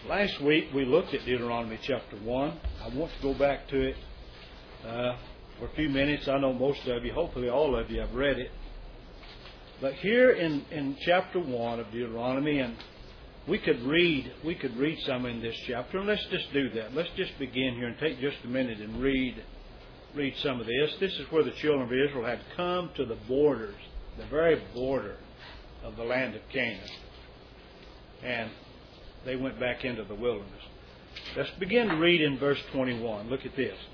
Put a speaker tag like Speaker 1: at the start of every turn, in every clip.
Speaker 1: Last week we looked at Deuteronomy chapter 1. I want to go back to it for a few minutes. I know most of you, hopefully all of you, have read it. But here in chapter 1 of Deuteronomy, and we could read some in this chapter, and let's just do that. Let's just begin here and take just a minute and read some of this. This is where the children of Israel had come to the borders, the very border of the land of Canaan. And they went back into the wilderness. Let's begin to read in verse 21. Look at this.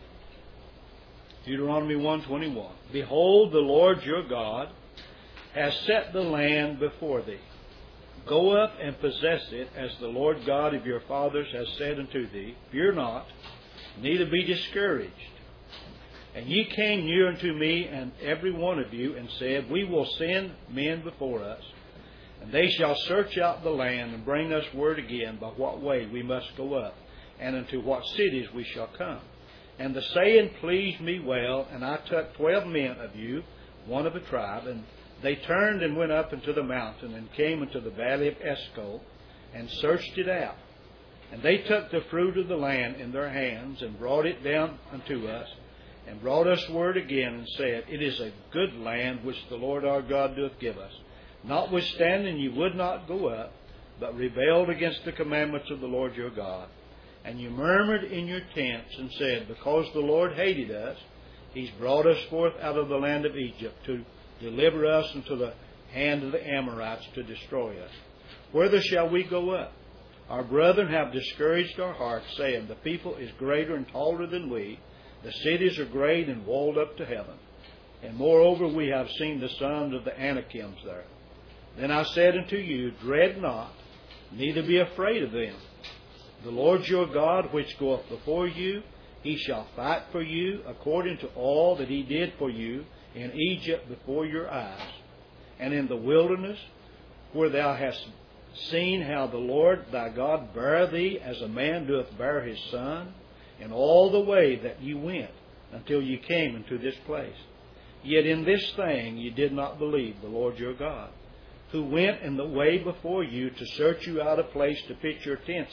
Speaker 1: Deuteronomy 1:21. Behold, the Lord your God has set the land before thee. Go up and possess it, as the Lord God of your fathers has said unto thee. Fear not, neither be discouraged. And ye came near unto me, and every one of you, and said, We will send men before us, and they shall search out the land, and bring us word again by what way we must go up, and unto what cities we shall come. And the saying pleased me well, and I took 12 men of you, one of a tribe, and they turned and went up into the mountain, and came into the valley of Eshcol, and searched it out. And they took the fruit of the land in their hands, and brought it down unto us, and brought us word again, and said, It is a good land which the Lord our God doth give us. Notwithstanding you would not go up, but rebelled against the commandments of the Lord your God. And you murmured in your tents, and said, Because the Lord hated us, He's brought us forth out of the land of Egypt, to deliver us into the hand of the Amorites, to destroy us. Whither shall we go up? Our brethren have discouraged our hearts, saying, The people is greater and taller than we. The cities are great and walled up to heaven. And moreover, we have seen the sons of the Anakims there. Then I said unto you, Dread not, neither be afraid of them. The Lord your God, which goeth before you, He shall fight for you, according to all that He did for you in Egypt before your eyes, and in the wilderness, where thou hast seen how the Lord thy God bare thee, as a man doth bear his son, in all the way that ye went, until ye came into this place. Yet in this thing ye did not believe the Lord your God, who went in the way before you to search you out a place to pitch your tents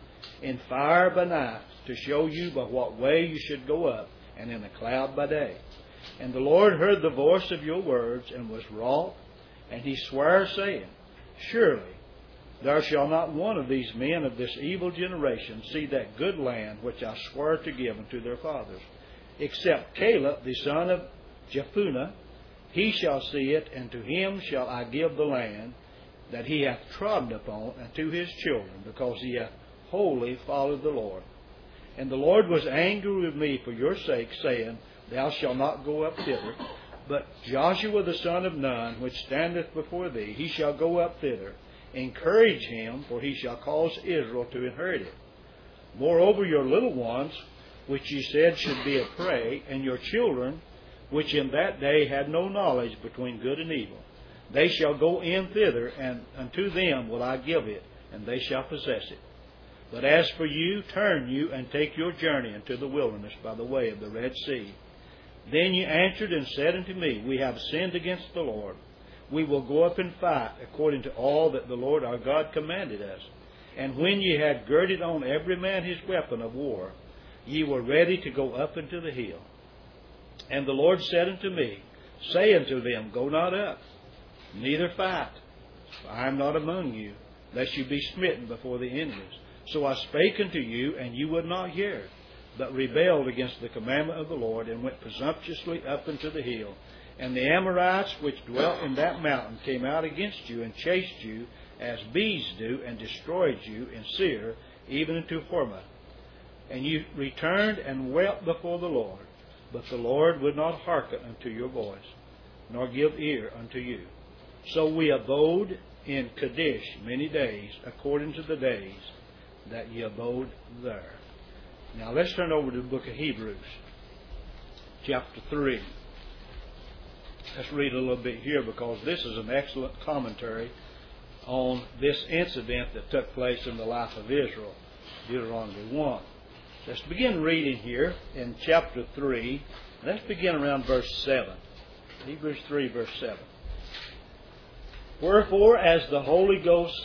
Speaker 1: in fire by night, to show you by what way you should go up, and in a cloud by day. And the Lord heard the voice of your words, and was wroth, and He sware, saying, Surely there shall not one of these men of this evil generation see that good land which I sware to give unto their fathers, except Caleb the son of Jephunneh. He shall see it, and to him shall I give the land that he hath trodden upon, and to his children, because he hath wholly followed the Lord. And the Lord was angry with me for your sake, saying, Thou shalt not go up thither. But Joshua the son of Nun, which standeth before thee, he shall go up thither. Encourage him, for he shall cause Israel to inherit it. Moreover, your little ones, which ye said should be a prey, and your children, which in that day had no knowledge between good and evil, they shall go in thither, and unto them will I give it, and they shall possess it. But as for you, turn you, and take your journey into the wilderness by the way of the Red Sea. Then ye answered and said unto me, We have sinned against the Lord. We will go up and fight, according to all that the Lord our God commanded us. And when ye had girded on every man his weapon of war, ye were ready to go up into the hill. And the Lord said unto me, Say unto them, Go not up, neither fight, for I am not among you, lest you be smitten before the enemies. So I spake unto you, and you would not hear, but rebelled against the commandment of the Lord, and went presumptuously up into the hill. And the Amorites which dwelt in that mountain came out against you, and chased you as bees do, and destroyed you in Seir, even unto Hormah. And you returned and wept before the Lord. But the Lord would not hearken unto your voice, nor give ear unto you. So we abode in Kadesh many days, according to the days that ye abode there. Now let's turn over to the book of Hebrews, chapter 3. Let's read a little bit here, because this is an excellent commentary on this incident that took place in the life of Israel, Deuteronomy 1. Let's begin reading here in chapter 3. Let's begin around verse 7. Hebrews 3, verse 7. Wherefore, as the Holy Ghost saith,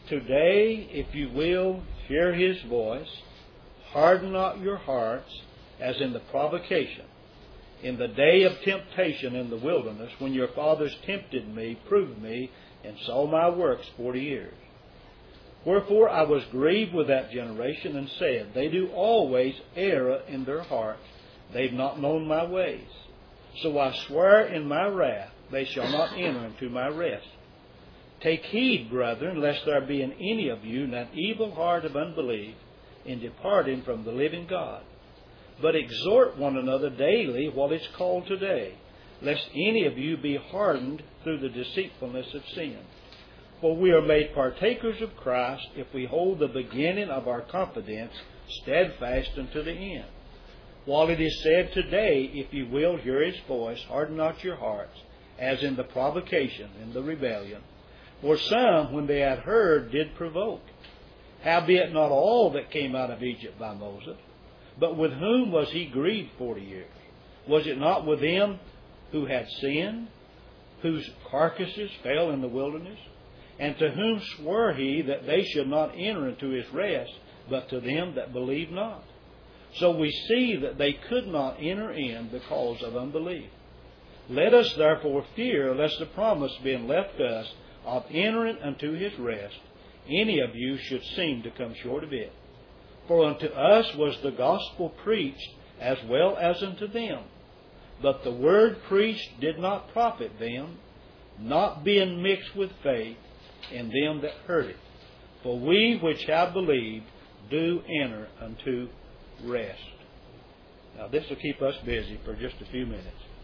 Speaker 1: Today, if you will, hear His voice. Harden not your hearts, as in the provocation, in the day of temptation in the wilderness, when your fathers tempted me, proved me, and saw my works 40 years. Wherefore I was grieved with that generation, and said, They do always err in their hearts. They've not known my ways. So I swear in my wrath, they shall not enter into my rest. Take heed, brethren, lest there be in any of you an evil heart of unbelief in departing from the living God. But exhort one another daily while it's called today, lest any of you be hardened through the deceitfulness of sin. For we are made partakers of Christ if we hold the beginning of our confidence steadfast unto the end. While it is said today, if you will hear His voice, harden not your hearts, as in the provocation, in the rebellion. For some, when they had heard, did provoke. Howbeit not all that came out of Egypt by Moses, but with whom was he grieved 40 years? Was it not with them who had sinned, whose carcasses fell in the wilderness? And to whom swore he that they should not enter into his rest, but to them that believed not? So we see that they could not enter in because of unbelief. Let us therefore fear, lest the promise being left us of entering unto his rest, any of you should seem to come short of it. For unto us was the gospel preached as well as unto them. But the word preached did not profit them, not being mixed with faith in them that heard it. For we which have believed do enter unto rest. Now this will keep us busy for just a few minutes.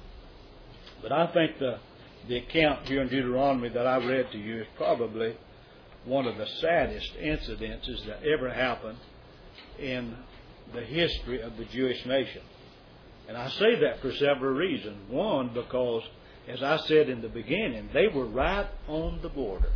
Speaker 1: But I think the account here in Deuteronomy that I read to you is probably one of the saddest incidences that ever happened in the history of the Jewish nation. And I say that for several reasons. One, because, as I said in the beginning, they were right on the border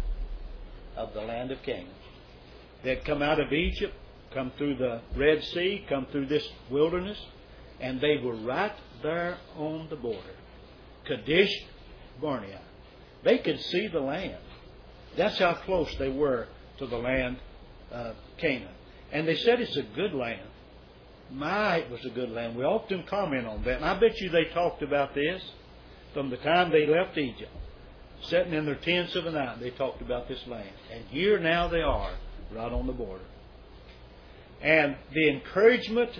Speaker 1: of the land of Canaan. They had come out of Egypt, come through the Red Sea, come through this wilderness, and they were right there on the border. Kadesh Barnea. They could see the land. That's how close they were to the land of Canaan. And they said it's a good land. It was a good land. We often comment on that. And I bet you they talked about this from the time they left Egypt. Sitting in their tents of the night, they talked about this land. And here now they are, right on the border. And the encouragement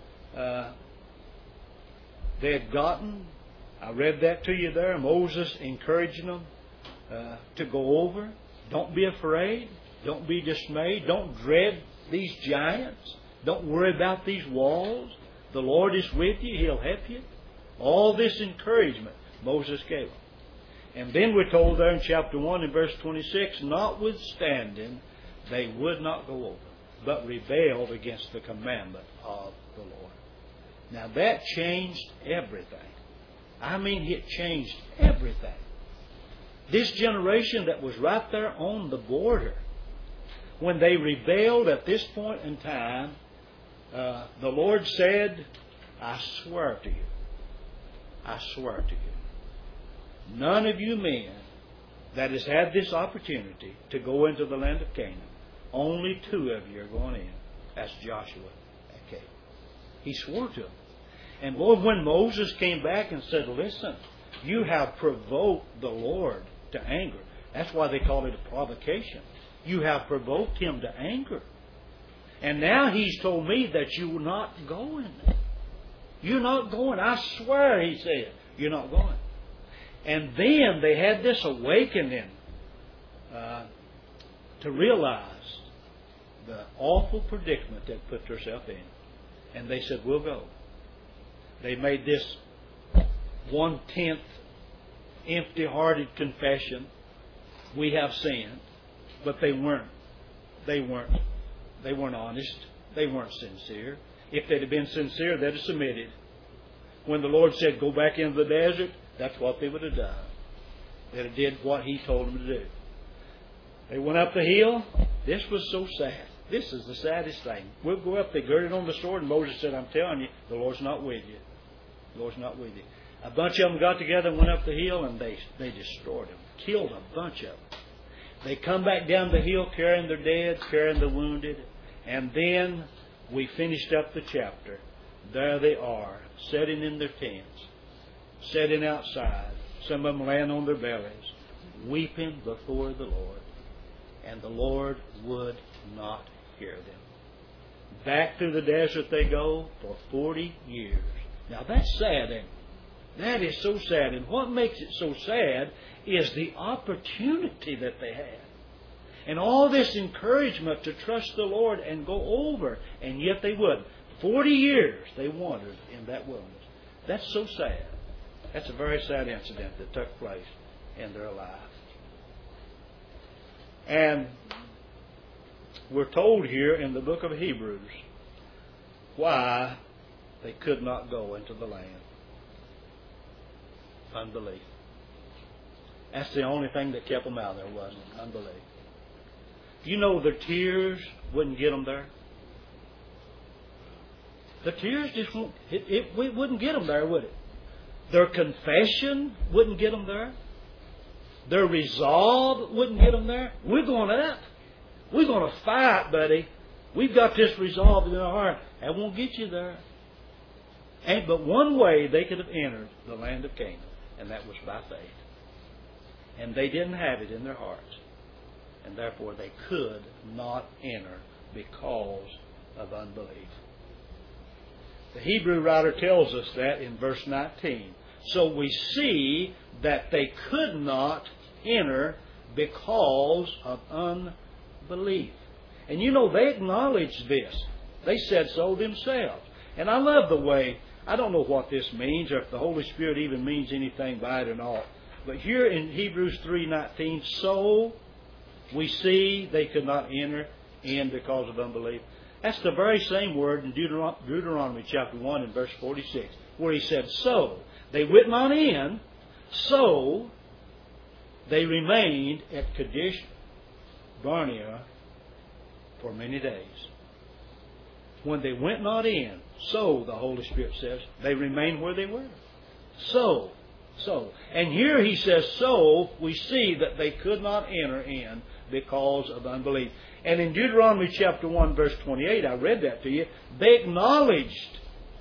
Speaker 1: they had gotten, I read that to you there. Moses encouraging them to go over. Don't be afraid. Don't be dismayed. Don't dread these giants. Don't worry about these walls. The Lord is with you. He'll help you. All this encouragement Moses gave them. And then we're told there in chapter 1 and verse 26, notwithstanding, they would not go over, but rebelled against the commandment of the Lord. Now that changed everything. I mean, it changed everything. This generation that was right there on the border, when they rebelled at this point in time, the Lord said, I swear to you, I swear to you, none of you men that has had this opportunity to go into the land of Canaan, only 2 of you are going in. That's Joshua and Caleb. He swore to them. And Lord, when Moses came back and said, listen, you have provoked the Lord to anger. That's why they call it a provocation. You have provoked him to anger. And now he's told me that you're not going. You're not going. I swear, he said, you're not going. And then they had this awakening to realize the awful predicament they'd put themselves in. And they said, we'll go. They made this 1/10 empty-hearted confession. We have sinned. But they weren't honest. They weren't sincere. If they'd have been sincere, they'd have submitted. When the Lord said, go back into the desert, that's what they would have done. They'd have did what He told them to do. They went up the hill. This was so sad. This is the saddest thing. We'll go up, they girded on the sword, and Moses said, I'm telling you, the Lord's not with you. The Lord's not with you. A bunch of them got together and went up the hill, and they destroyed them. Killed a bunch of them. They come back down the hill carrying their dead, carrying the wounded. And then we finished up the chapter. There they are, sitting in their tents, sitting outside. Some of them laying on their bellies, weeping before the Lord. And the Lord would not hear them. Back through the desert they go for 40 years. Now that's sad, ain't it? That is so sad. And what makes it so sad is the opportunity that they had. And all this encouragement to trust the Lord and go over. And yet they wouldn't. 40 years they wandered in that wilderness. That's so sad. That's a very sad incident that took place in their life. And we're told here in the book of Hebrews why they could not go into the land. Unbelief. That's the only thing that kept them out there, wasn't it? Unbelief. You know their tears wouldn't get them there. The tears just wouldn't get them there, would it? Their confession wouldn't get them there. Their resolve wouldn't get them there. We're going up. We're going to fight, buddy. We've got this resolve in our heart. That won't get you there. Ain't but one way they could have entered the land of Canaan, and that was by faith. And they didn't have it in their hearts. And therefore they could not enter because of unbelief. The Hebrew writer tells us that in verse 19. So we see that they could not enter because of unbelief. And you know, they acknowledged this. They said so themselves. And I love the way, I don't know what this means or if the Holy Spirit even means anything by it or not. But here in Hebrews 3:19, so we see they could not enter in because of unbelief. That's the very same word in Deuteronomy chapter 1 and verse 46, where he said, so they went not in, so they remained at Kadesh Barnea for many days. When they went not in, so the Holy Spirit says, they remained where they were. So. And here he says, so we see that they could not enter in because of unbelief. And in Deuteronomy chapter 1 verse 28, I read that to you, they acknowledged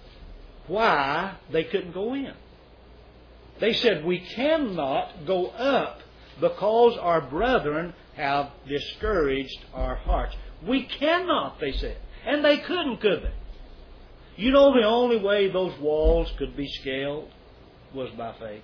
Speaker 1: why they couldn't go in. They said, we cannot go up because our brethren have discouraged our hearts. We cannot, they said. And they couldn't, could they? You know the only way those walls could be scaled was by faith.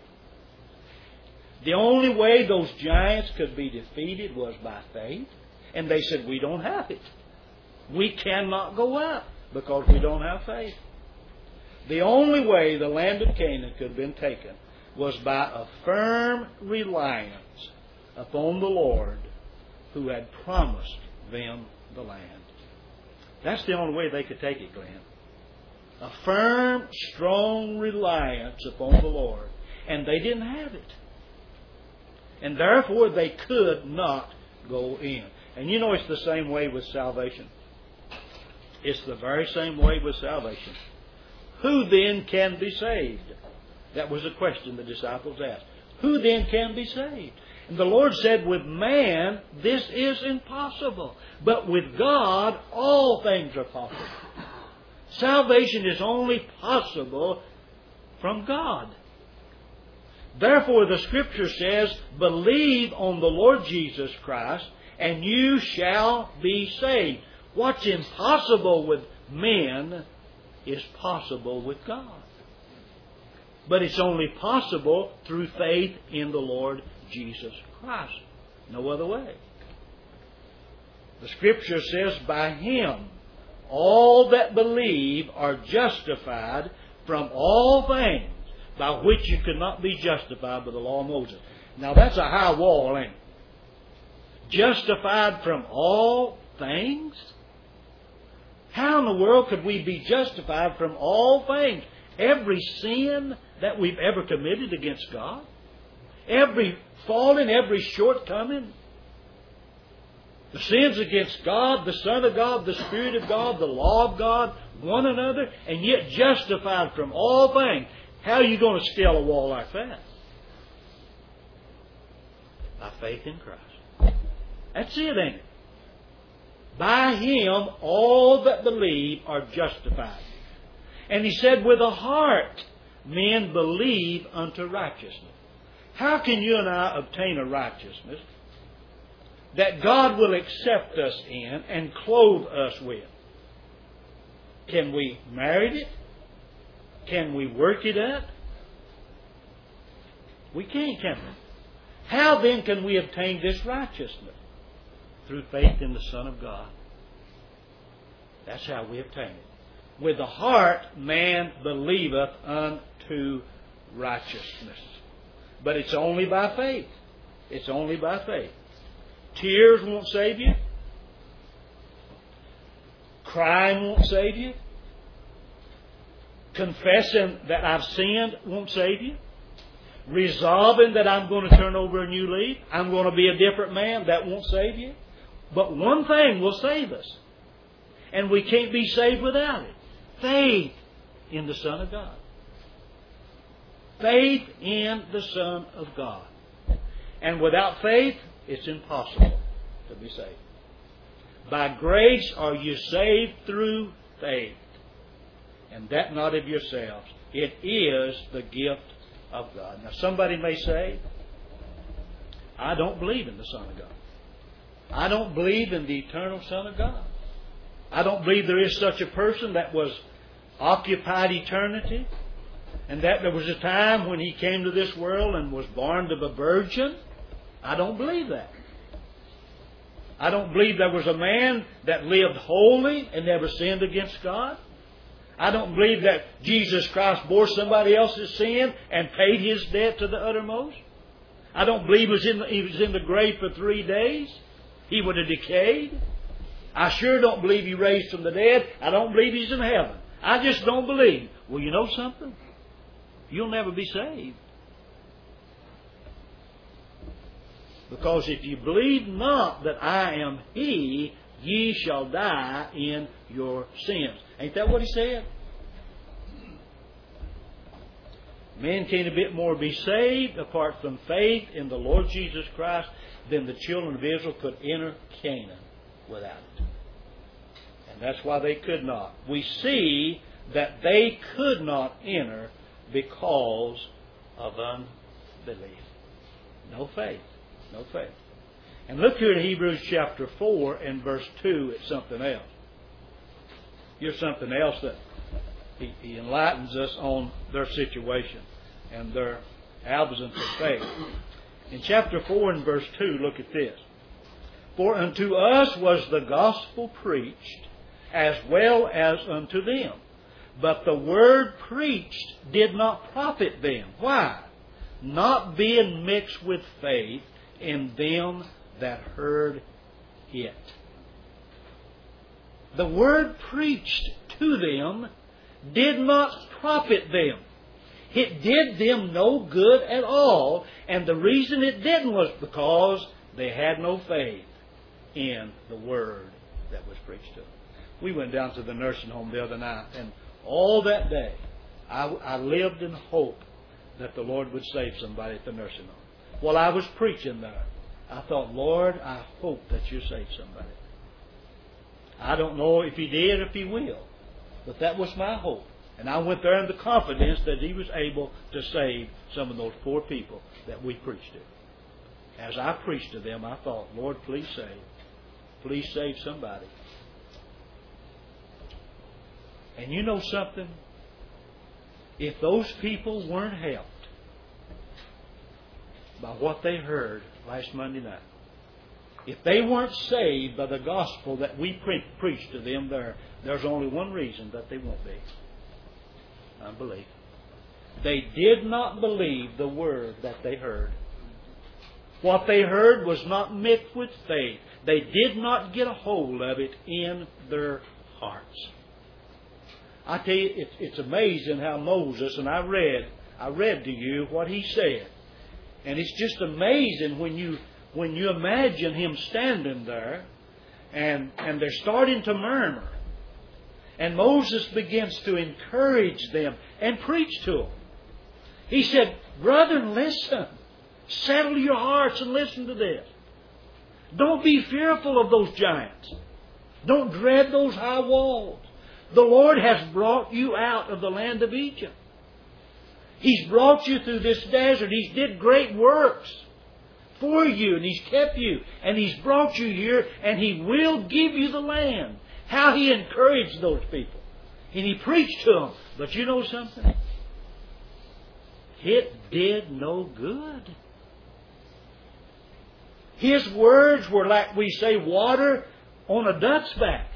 Speaker 1: The only way those giants could be defeated was by faith. And they said, we don't have it. We cannot go up because we don't have faith. The only way the land of Canaan could have been taken was by a firm reliance upon the Lord who had promised them the land. That's the only way they could take it, Glenn. A firm, strong reliance upon the Lord. And they didn't have it. And therefore they could not go in. And you know it's the same way with salvation. It's the very same way with salvation. Who then can be saved? That was a question the disciples asked. Who then can be saved? And the Lord said, with man this is impossible. But with God all things are possible. Salvation is only possible from God. Therefore the Scripture says, believe on the Lord Jesus Christ and you shall be saved. What's impossible with men is possible with God. But it's only possible through faith in the Lord Jesus Christ. No other way. The Scripture says, by Him all that believe are justified from all things by which you could not be justified by the law of Moses. Now that's a high wall, ain't it? Justified from all things? How in the world could we be justified from all things? Every sin that we've ever committed against God? Every falling, every shortcoming? The sins against God, the Son of God, the Spirit of God, the law of God, one another, and yet justified from all things. How are you going to scale a wall like that? By faith in Christ. That's it, ain't it? By Him all that believe are justified. And He said, with the heart men believe unto righteousness. How can you and I obtain a righteousness that God will accept us in and clothe us with? Can we merit it? Can we work it up? We can't, can we? How then can we obtain this righteousness? Through faith in the Son of God. That's how we obtain it. With the heart man believeth unto righteousness. But it's only by faith. It's only by faith. Tears won't save you. Crying won't save you. Confessing that I've sinned won't save you. Resolving that I'm going to turn over a new leaf, I'm going to be a different man, that won't save you. But one thing will save us. And we can't be saved without it. Faith in the Son of God. Faith in the Son of God. And without faith, it's impossible to be saved. By grace are you saved through faith. And that not of yourselves. It is the gift of God. Now somebody may say, I don't believe in the Son of God. I don't believe in the eternal Son of God. I don't believe there is such a person that was occupied eternity, and that there was a time when He came to this world and was born of a virgin. I don't believe that. I don't believe there was a man that lived holy and never sinned against God. I don't believe that Jesus Christ bore somebody else's sin and paid His debt to the uttermost. I don't believe He was in the grave for 3 days. He would have decayed. I sure don't believe He raised from the dead. I don't believe He's in heaven. I just don't believe. Well, you know something? You'll never be saved. Because if you believe not that I am He, ye shall die in your sins. Ain't that what He said? Men can't a bit more be saved apart from faith in the Lord Jesus Christ than the children of Israel could enter Canaan without it. And that's why they could not. We see that they could not enter because of unbelief. No faith. No faith. And look here in Hebrews chapter 4 and verse 2 at something else. Here's something else that he enlightens us on their situation and their absence of faith. In chapter 4 and verse 2, look at this. For unto us was the gospel preached as well as unto them. But the word preached did not profit them. Why? Not being mixed with faith in them that heard it. The word preached to them did not profit them. It did them no good at all. And the reason it didn't was because they had no faith in the word that was preached to them. We went down to the nursing home the other night, and all that day I lived in hope that the Lord would save somebody at the nursing home. While I was preaching there, I thought, Lord, I hope that you save somebody. I don't know if He did or if He will, but that was my hope. And I went there in the confidence that He was able to save some of those poor people that we preached to. As I preached to them, I thought, Lord, please save. Please save somebody. And you know something? If those people weren't helped by what they heard last Monday night, if they weren't saved by the gospel that we preached to them there, there's only one reason that they won't be. Unbelief. They did not believe the word that they heard. What they heard was not mixed with faith. They did not get a hold of it in their hearts. I tell you, it's amazing how Moses, and I read to you what he said. And it's just amazing when you imagine him standing there and they're starting to murmur. And Moses begins to encourage them and preach to them. He said, brethren, listen. Settle your hearts and listen to this. Don't be fearful of those giants. Don't dread those high walls. The Lord has brought you out of the land of Egypt. He's brought you through this desert. He's did great works for you, and He's kept you, and He's brought you here, and He will give you the land. How He encouraged those people. And He preached to them. But you know something? It did no good. His words were like, we say, water on a duck's back.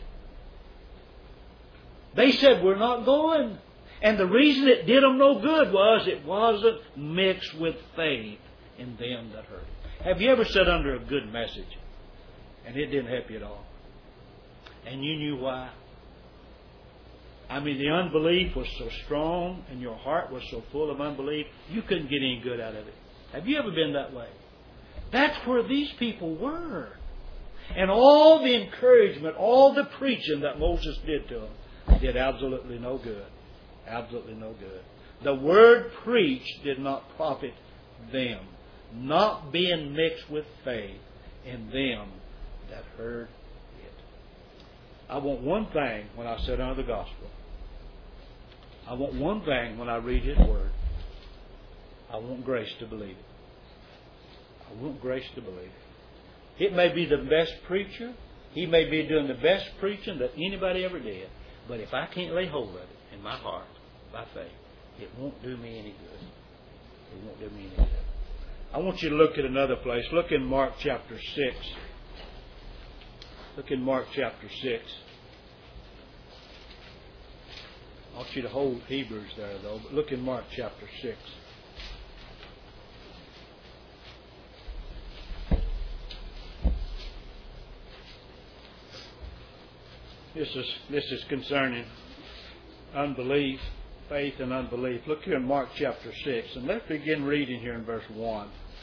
Speaker 1: They said, we're not going. And the reason it did them no good was it wasn't mixed with faith in them that heard it. Have you ever sat under a good message and it didn't help you at all? And you knew why? I mean, the unbelief was so strong and your heart was so full of unbelief, you couldn't get any good out of it. Have you ever been that way? That's where these people were. And all the encouragement, all the preaching that Moses did to them did absolutely no good. Absolutely no good. The word preached did not profit them, not being mixed with faith in them that heard it. I want one thing when I sit under the gospel. I want one thing when I read His Word. I want grace to believe it. I want grace to believe it. It may be the best preacher. He may be doing the best preaching that anybody ever did. But if I can't lay hold of it in my heart by faith, it won't do me any good. It won't do me any good. I want you to look at another place. Look in Mark chapter 6. Look in Mark chapter 6. I want you to hold Hebrews there, though. But look in Mark chapter 6. This is concerning unbelief, faith and unbelief. Look here in Mark chapter 6, and let's begin reading here in verse 1.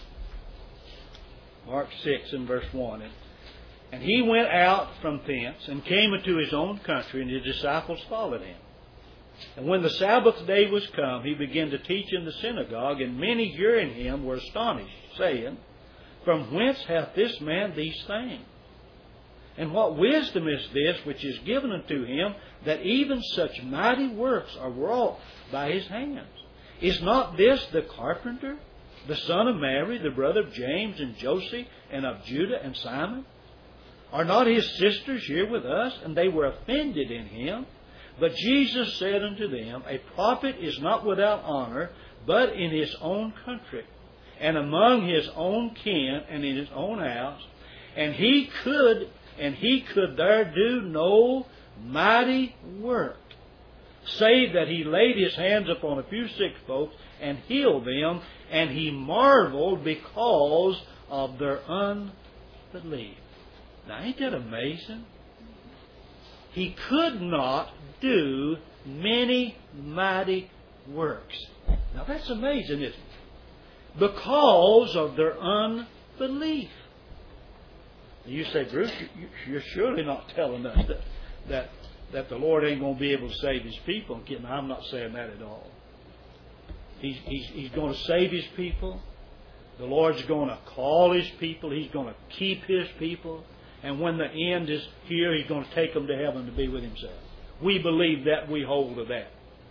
Speaker 1: Mark 6 and verse 1. And he went out from thence and came into his own country, and his disciples followed him. And when the Sabbath day was come, he began to teach in the synagogue, and many hearing him were astonished, saying, From whence hath this man these things? And what wisdom is this which is given unto him, that even such mighty works are wrought by his hands? Is not this the carpenter, the son of Mary, the brother of James and Joseph, and of Judah and Simon? Are not his sisters here with us? And they were offended in him. But Jesus said unto them, A prophet is not without honor, but in his own country, and among his own kin, and in his own house. And he could there do no mighty work, save that he laid his hands upon a few sick folks and healed them, and he marveled because of their unbelief. Now, ain't that amazing? He could not do many mighty works. Now, that's amazing, isn't it? Because of their unbelief. You say, Bruce, you're surely not telling us that the Lord ain't going to be able to save His people. I'm not saying that at all. He's going to save His people. The Lord's going to call His people. He's going to keep His people. And when the end is here, He's going to take them to heaven to be with Himself. We believe that. We hold to that.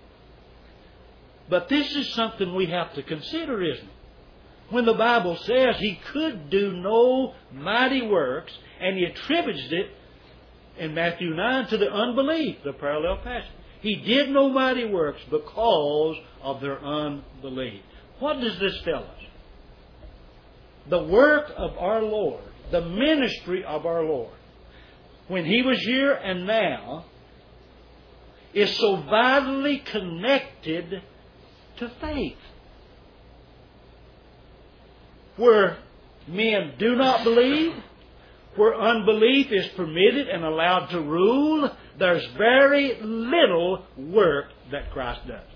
Speaker 1: But this is something we have to consider, isn't it? When the Bible says He could do no mighty works, and He attributes it in Matthew 9 to the unbelief, the parallel passage. He did no mighty works because of their unbelief. What does this tell us? The work of our Lord, the ministry of our Lord, when He was here and now, is so vitally connected to faith. Where men do not believe, where unbelief is permitted and allowed to rule, there's very little work that Christ does.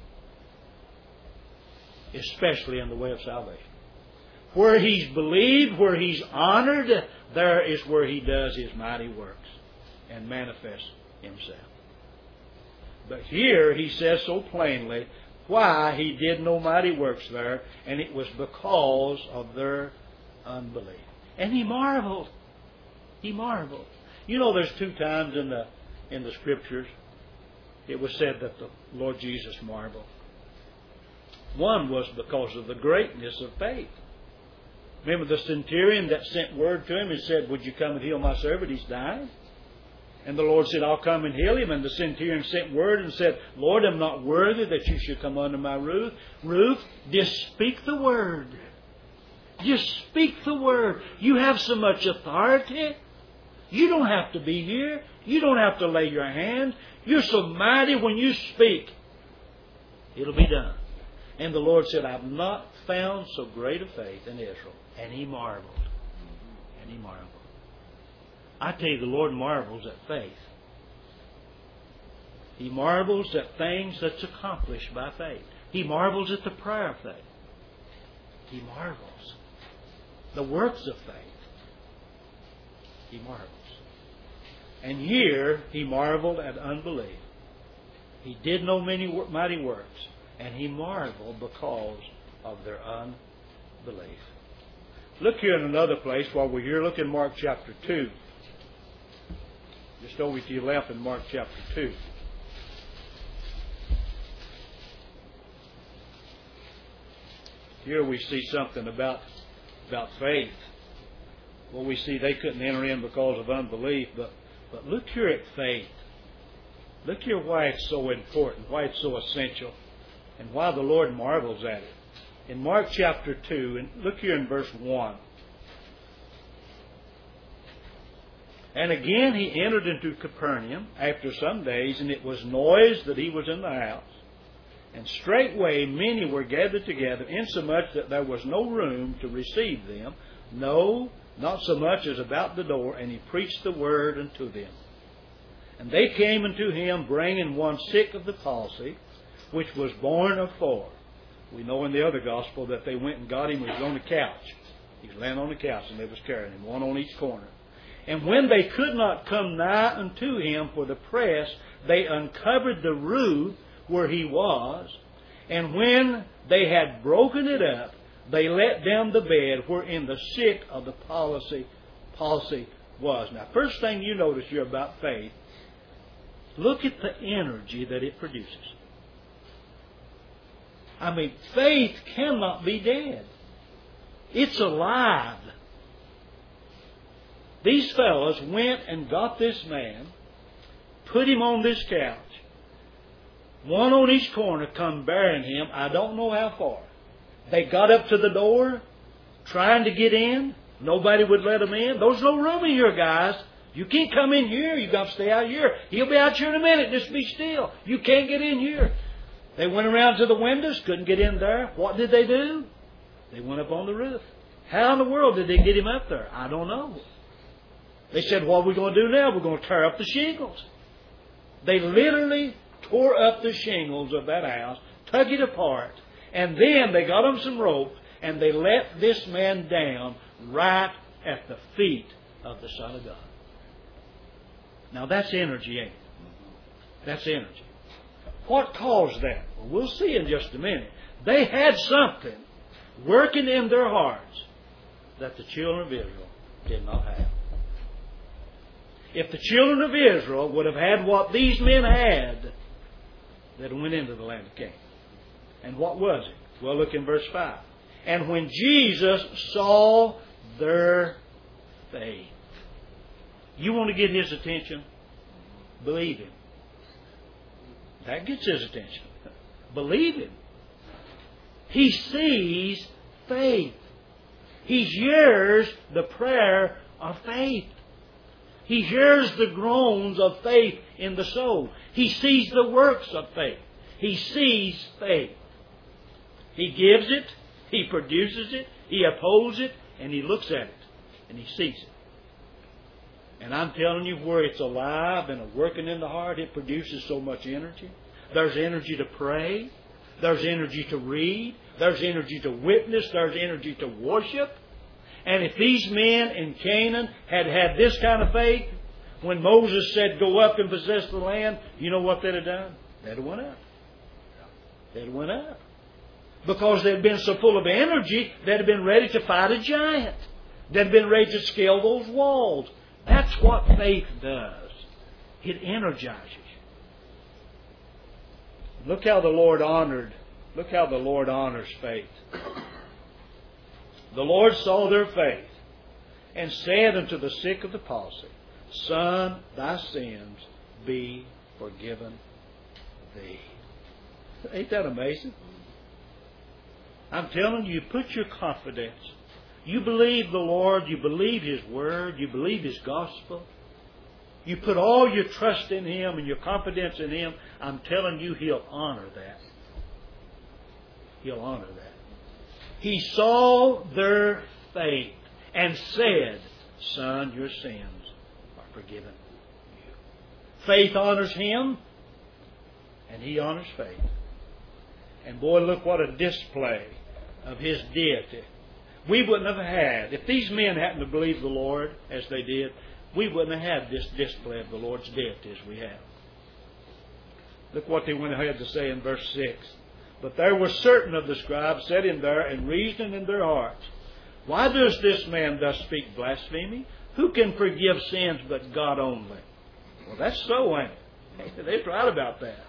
Speaker 1: Especially in the way of salvation. Where He's believed, where He's honored, there is where He does His mighty works and manifests Himself. But here He says so plainly why He did no mighty works there, and it was because of their unbelief. And He marveled. He marveled. You know, there's 2 times in the Scriptures it was said that the Lord Jesus marveled. One was because of the greatness of faith. Remember the centurion that sent word to him and said, would you come and heal my servant? He's dying. And the Lord said, I'll come and heal him. And the centurion sent word and said, Lord, I'm not worthy that you should come under my roof. Just speak the word. Just speak the word. You have so much authority. You don't have to be here. You don't have to lay your hand. You're so mighty when you speak. It'll be done. And the Lord said, I've not found so great a faith in Israel. And he marveled. And he marveled. I tell you, the Lord marvels at faith. He marvels at things that's accomplished by faith. He marvels at the prayer of faith. He marvels. The works of faith. He marvels. And here, he marveled at unbelief. He did no many mighty works. And he marveled because of their unbelief. Look here in another place while we're here. Look in Mark chapter 2. Just over to your left in Mark chapter 2. Here we see something about faith. Well, we see they couldn't enter in because of unbelief, but look here at faith. Look here why it's so important, why it's so essential, and why the Lord marvels at it. In Mark chapter 2, and look here in verse 1. And again he entered into Capernaum after some days, and it was noised that he was in the house. And straightway many were gathered together, insomuch that there was no room to receive them, no, not so much as about the door, and he preached the word unto them. And they came unto him, bringing one sick of the palsy, which was borne of 4. We know in the other gospel that they went and got him. He was on the couch. He was laying on the couch, and they was carrying him, one on each corner. And when they could not come nigh unto him for the press, they uncovered the roof where he was. And when they had broken it up, they let down the bed wherein the sick of the palsy was. Now, first thing you notice here about faith, look at the energy that it produces. I mean, faith cannot be dead. It's alive. These fellows went and got this man, put him on this couch, one on each corner, come bearing him, I don't know how far. They got up to the door, trying to get in. Nobody would let them in. There's no room in here, guys. You can't come in here. You've got to stay out here. He'll be out here in a minute. Just be still. You can't get in here. They went around to the windows, couldn't get in there. What did they do? They went up on the roof. How in the world did they get him up there? I don't know. They said, what are we going to do now? We're going to tear up the shingles. They literally tore up the shingles of that house, took it apart, and then they got them some rope, and they let this man down right at the feet of the Son of God. Now that's energy, ain't it? That's energy. What caused that? Well, we'll see in just a minute. They had something working in their hearts that the children of Israel did not have. If the children of Israel would have had what these men had, they'd have went into the land of Canaan. And what was it? Well, look in verse 5. And when Jesus saw their faith. You want to get his attention? Believe him. That gets his attention. Believe him. He sees faith. He hears the prayer of faith. He hears the groans of faith in the soul. He sees the works of faith. He sees faith. He gives it. He produces it. He upholds it. And he looks at it. And he sees it. And I'm telling you, where it's alive and working in the heart, it produces so much energy. There's energy to pray. There's energy to read. There's energy to witness. There's energy to worship. And if these men in Canaan had had this kind of faith, when Moses said, go up and possess the land, you know what they'd have done? They'd have went up. They'd have went up. Because they'd been so full of energy, they'd have been ready to fight a giant. They'd have been ready to scale those walls. That's what faith does. It energizes you. Look how the Lord honors faith. The Lord saw their faith and said unto the sick of the palsy, Son, thy sins be forgiven thee. Ain't that amazing? I'm telling you, put your confidence. You believe the Lord, you believe His Word, you believe His gospel. You put all your trust in Him and your confidence in Him. I'm telling you, He'll honor that. He'll honor that. He saw their faith and said, Son, your sins are forgiven you. Faith honors Him, and He honors faith. And boy, look what a display of His deity. We wouldn't have had, if these men hadn't have believed the Lord as they did, we wouldn't have had this display of the Lord's deity as we have. Look what they went ahead to say in verse 6. But there were certain of the scribes sitting there and reasoning in their hearts, Why does this man thus speak blasphemy? Who can forgive sins but God only? Well, that's so, ain't it? They're right about that.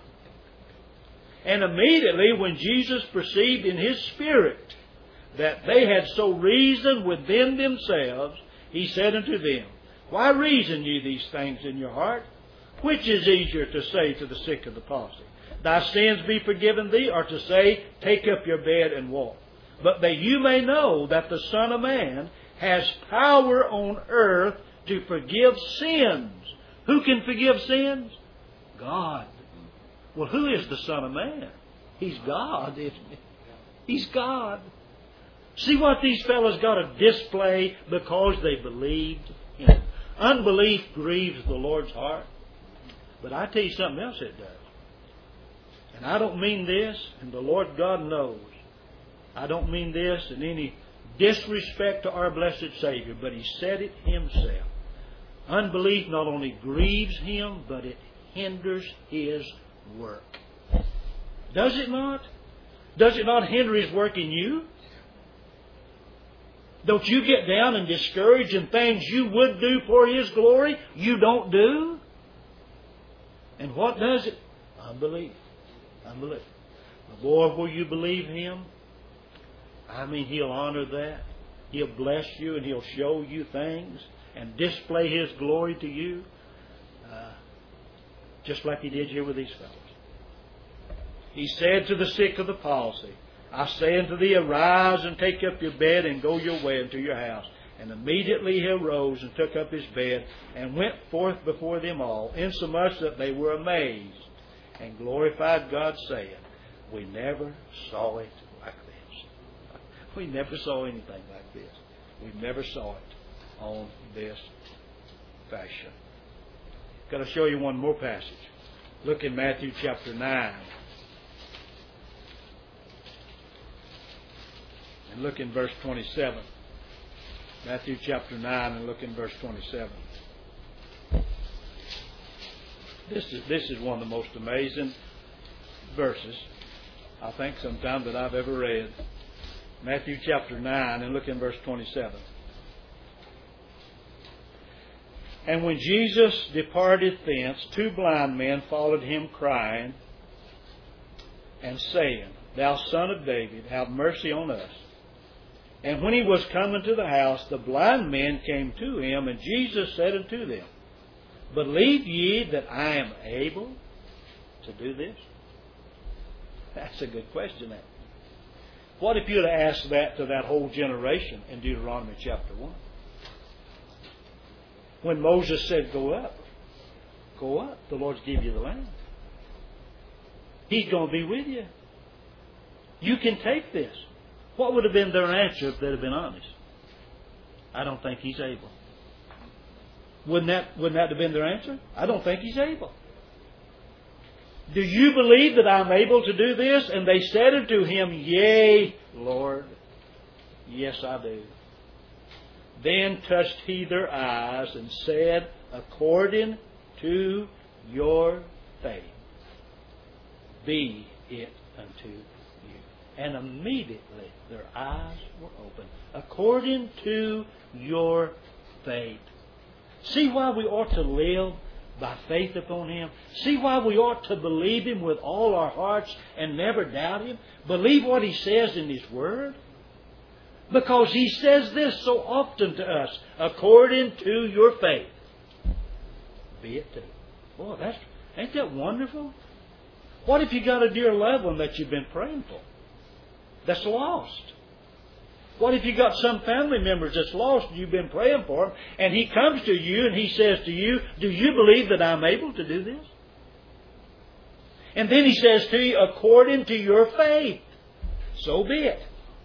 Speaker 1: And immediately when Jesus perceived in His spirit that they had so reasoned within themselves, He said unto them, Why reason ye these things in your heart? Which is easier to say to the sick of the palsy, Thy sins be forgiven thee, or to say, Take up your bed and walk? But that you may know that the Son of Man has power on earth to forgive sins. Who can forgive sins? God. Well, who is the Son of Man? He's God, isn't He? He's God. See what these fellows got to display because they believed Him. Unbelief grieves the Lord's heart. But I tell you something else it does. And I don't mean this, and the Lord God knows. I don't mean this in any disrespect to our blessed Savior, but He said it Himself. Unbelief not only grieves Him, but it hinders His work. Does it not? Does it not hinder His work in you? Don't you get down and discouraged in things you would do for His glory, you don't do? And what does it? Unbelief. Unbelief. But boy, will you believe Him? I mean, He'll honor that. He'll bless you and He'll show you things and display His glory to you. Just like He did here with these fellows. He said to the sick of the palsy, I say unto thee, arise and take up your bed and go your way into your house. And immediately he arose and took up his bed and went forth before them all, insomuch that they were amazed and glorified God, saying, We never saw it like this. We never saw anything like this. We never saw it on this fashion. Got to show you one more passage. Look in Matthew chapter 9. And look in verse 27. Matthew chapter 9 and look in verse 27. This is one of the most amazing verses, I think, sometime that I've ever read. Matthew chapter 9 and look in verse 27. And when Jesus departed thence, two blind men followed Him, crying and saying, Thou Son of David, have mercy on us. And when He was come into the house, the blind men came to Him, and Jesus said unto them, Believe ye that I am able to do this? That's a good question, that. What if you'd have asked that to that whole generation in Deuteronomy chapter 1? When Moses said, Go up, the Lord's give you the land. He's going to be with you. You can take this. What would have been their answer if they'd have been honest? I don't think He's able. Wouldn't that have been their answer? I don't think He's able. Do you believe that I'm able to do this? And they said unto Him, Yea, Lord. Yes, I do. Then touched He their eyes and said, According to your faith, be it unto you. And immediately their eyes were opened. According to your faith. See why we ought to live by faith upon Him. See why we ought to believe Him with all our hearts and never doubt Him. Believe what He says in His Word. Because He says this so often to us, according to your faith, be it done. Boy, ain't that wonderful? What if you got a dear loved one that you've been praying for that's lost? What if you got some family members that's lost and you've been praying for them, and he comes to you and he says to you, do you believe that I'm able to do this? And then he says to you, according to your faith, so be it.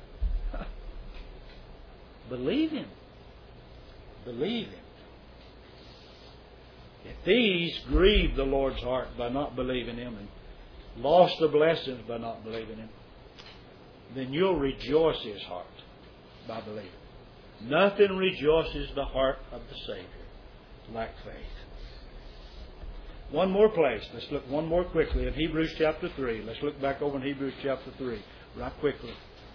Speaker 1: Believe Him. Believe Him. If these grieved the Lord's heart by not believing Him and lost the blessings by not believing Him, then you'll rejoice His heart by believing. Nothing rejoices the heart of the Savior like faith. One more place. Let's look one more quickly in Hebrews chapter 3. Let's look back over in Hebrews chapter 3 right quickly.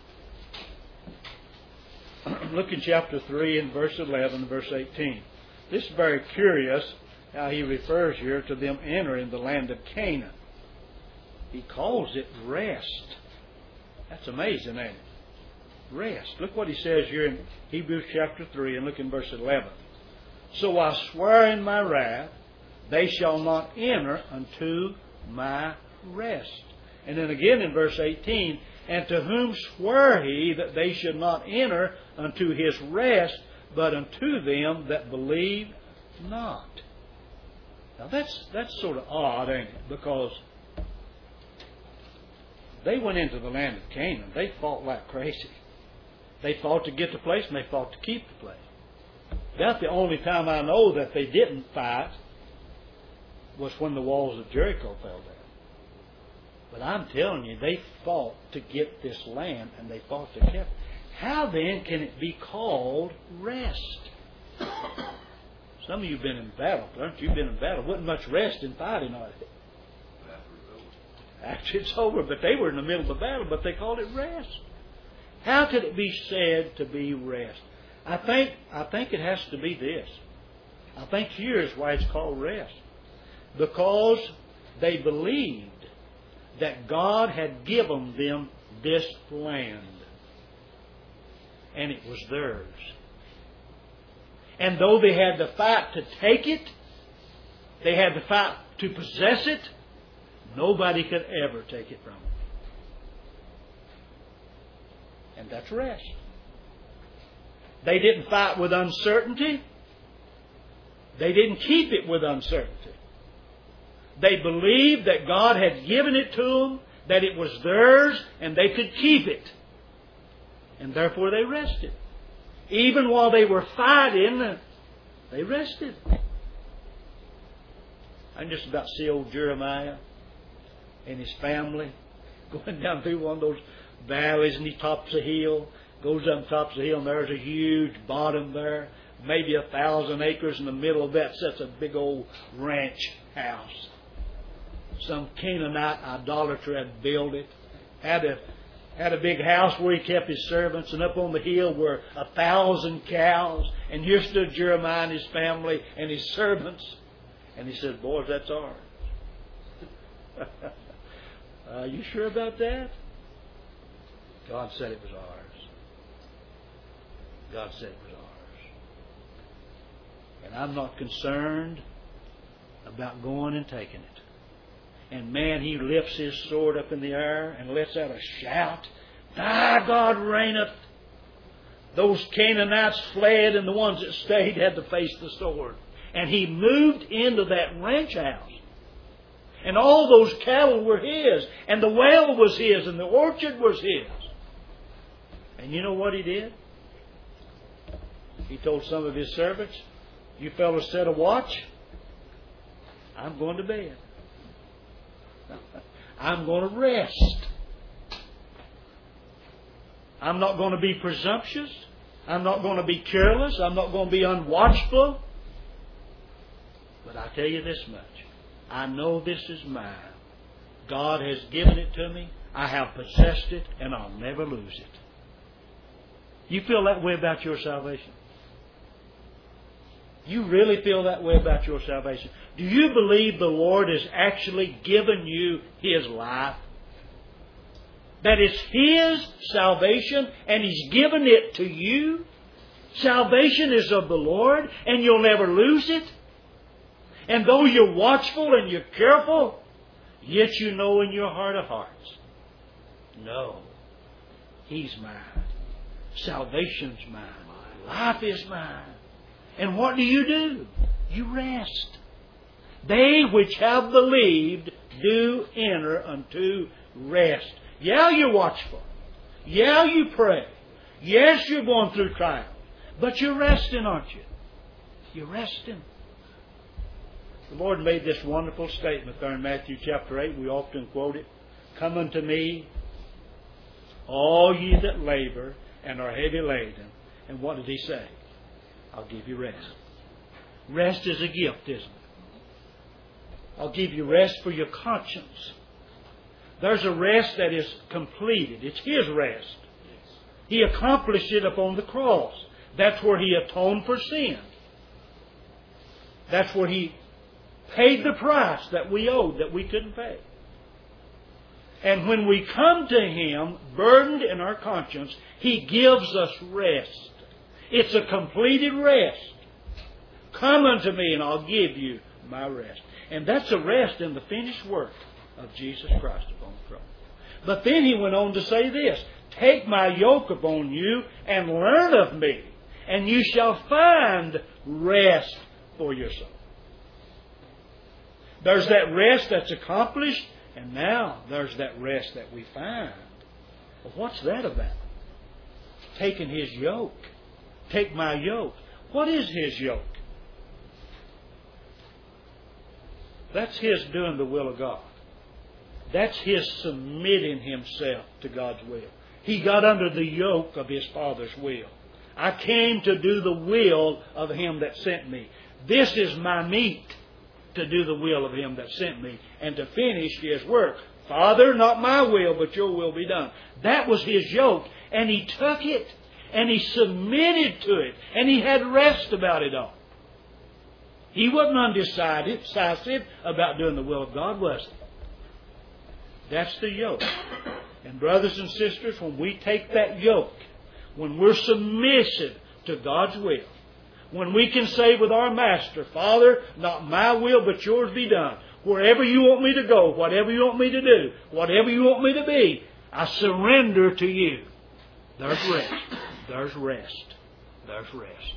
Speaker 1: Look in chapter 3 in verse 11 and verse 18. This is very curious how he refers here to them entering the land of Canaan. He calls it rest. That's amazing, ain't it? Rest. Look what he says here in Hebrews chapter 3 and look in verse 11. So I swear in my wrath, they shall not enter unto my rest. And then again in verse 18, and to whom sware He that they should not enter unto His rest, but unto them that believe not. Now that's sort of odd, ain't it? Because they went into the land of Canaan. They fought like crazy. They fought to get the place and they fought to keep the place. That's the only time I know that they didn't fight was when the walls of Jericho fell down. But I'm telling you, they fought to get this land and they fought to keep it. How then can it be called rest? Some of you have been in battle, haven't you? You've been in battle. Wasn't much rest in fighting, are they? Actually, it's over, but they were in the middle of the battle, but they called it rest. How could it be said to be rest? I think it has to be this. I think here is why it's called rest. Because they believed that God had given them this land. And it was theirs. And though they had to fight to take it, they had to fight to possess it, nobody could ever take it from them. And that's rest. They didn't fight with uncertainty. They didn't keep it with uncertainty. They believed that God had given it to them, that it was theirs, and they could keep it. And therefore they rested. Even while they were fighting, they rested. I can just about see old Jeremiah and his family going down through one of those valleys, and he tops a hill, goes up tops the hill, and there's a huge bottom there, maybe 1,000 acres. In the middle of that sits a big old ranch house. Some Canaanite idolater had built it, had a big house where he kept his servants, and up on the hill were 1,000 cows, and here stood Jeremiah and his family and his servants, and he said, boys, that's ours. Are you sure about that? God said it was ours. God said it was ours. And I'm not concerned about going and taking it. And man, he lifts his sword up in the air and lets out a shout. Thy God reigneth. Those Canaanites fled, and the ones that stayed had to face the sword. And he moved into that ranch house. And all those cattle were his. And the well was his. And the orchard was his. And you know what he did? He told some of his servants, you fellows set a watch. I'm going to bed. I'm going to rest. I'm not going to be presumptuous. I'm not going to be careless. I'm not going to be unwatchful. But I tell you this much. I know this is mine. God has given it to me. I have possessed it, and I'll never lose it. You feel that way about your salvation? You really feel that way about your salvation? Do you believe the Lord has actually given you His life? That it's His salvation and He's given it to you? Salvation is of the Lord and you'll never lose it? And though you're watchful and you're careful, yet you know in your heart of hearts, no, He's mine. Salvation's mine. Life is mine. And what do? You rest. They which have believed do enter unto rest. Yeah, you're watchful. Yeah, you pray. Yes, you're going through trials. But you're resting, aren't you? You're resting. The Lord made this wonderful statement there in Matthew chapter 8. We often quote it. Come unto me, all ye that labor and are heavy laden. And what did He say? I'll give you rest. Rest is a gift, isn't it? I'll give you rest for your conscience. There's a rest that is completed. It's His rest. He accomplished it upon the cross. That's where He atoned for sin. That's where He paid the price that we owed, that we couldn't pay. And when we come to Him, burdened in our conscience, He gives us rest. It's a completed rest. Come unto me and I'll give you my rest. And that's a rest in the finished work of Jesus Christ upon the cross. But then He went on to say this, take my yoke upon you and learn of me, and you shall find rest for your soul. There's that rest that's accomplished, and now there's that rest that we find. Well, what's that about? Taking His yoke. Take my yoke. What is His yoke? That's His doing the will of God. That's His submitting Himself to God's will. He got under the yoke of His Father's will. I came to do the will of Him that sent me. This is my meat, to do the will of Him that sent me and to finish His work. Father, not my will, but your will be done. That was His yoke. And He took it and He submitted to it. And He had rest about it all. He wasn't undecisive about doing the will of God, was He? That's the yoke. And brothers and sisters, when we take that yoke, when we're submissive to God's will, when we can say with our Master, Father, not my will, but yours be done. Wherever you want me to go, whatever you want me to do, whatever you want me to be, I surrender to you. There's rest. There's rest. There's rest.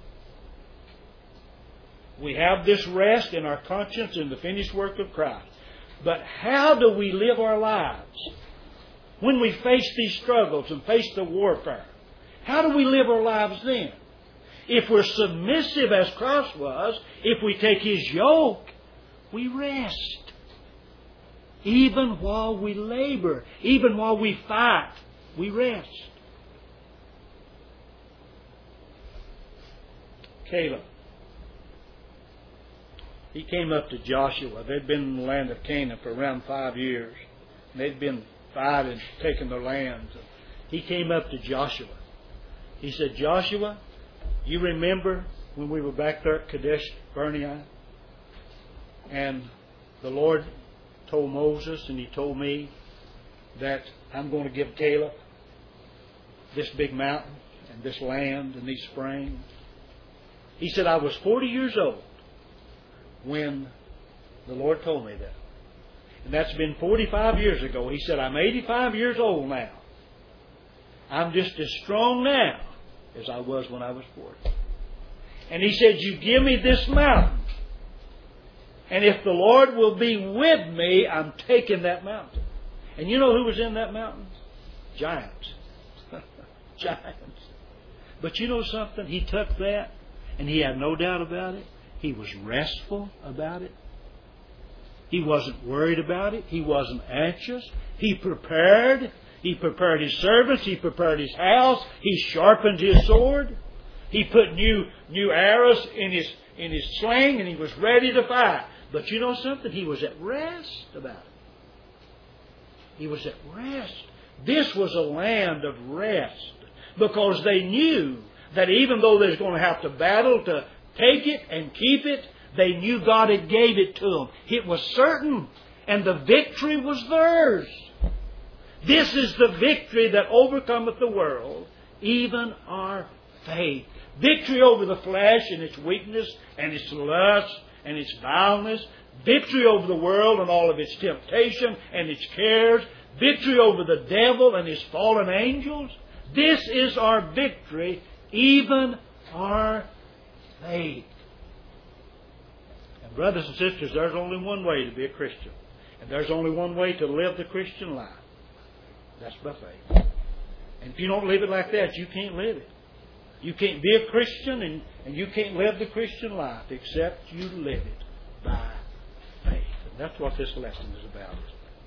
Speaker 1: We have this rest in our conscience in the finished work of Christ. But how do we live our lives when we face these struggles and face the warfare? How do we live our lives then? If we're submissive as Christ was, if we take His yoke, we rest. Even while we labor, even while we fight, we rest. Caleb. He came up to Joshua. They'd been in the land of Canaan for around 5 years. They'd been fighting, taking their lands. He came up to Joshua. He said, Joshua, you remember when we were back there at Kadesh Barnea? And the Lord told Moses and He told me that I'm going to give Caleb this big mountain and this land and these springs. He said, I was 40 years old when the Lord told me that. And that's been 45 years ago. He said, I'm 85 years old now. I'm just as strong now as I was when I was 40. And He said, you give me this mountain. And if the Lord will be with me, I'm taking that mountain. And you know who was in that mountain? Giants. Giants. But you know something? He took that and he had no doubt about it. He was restful about it. He wasn't worried about it. He wasn't anxious. He prepared. He prepared his servants. He prepared his house. He sharpened his sword. He put new arrows in his sling, and he was ready to fight. But you know something? He was at rest about it. He was at rest. This was a land of rest, because they knew that even though they was going to have to battle to take it and keep it. They knew God had gave it to them. It was certain. And the victory was theirs. This is the victory that overcometh the world, even our faith. Victory over the flesh and its weakness and its lust and its vileness. Victory over the world and all of its temptation and its cares. Victory over the devil and his fallen angels. This is our victory, even our faith. And brothers and sisters, there's only one way to be a Christian. And there's only one way to live the Christian life. That's by faith. And if you don't live it like that, you can't live it. You can't be a Christian and you can't live the Christian life except you live it by faith. And that's what this lesson is about.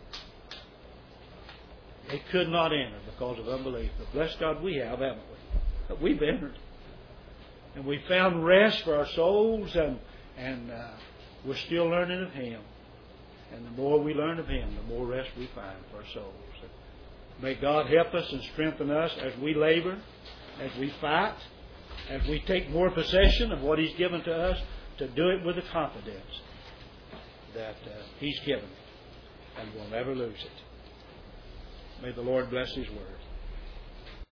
Speaker 1: They could not enter because of unbelief. But bless God, we have, haven't we? But we've entered. And we found rest for our souls, and we're still learning of Him. And the more we learn of Him, the more rest we find for our souls. May God help us and strengthen us as we labor, as we fight, as we take more possession of what He's given to us, to do it with the confidence that He's given, and we'll never lose it. May the Lord bless His word.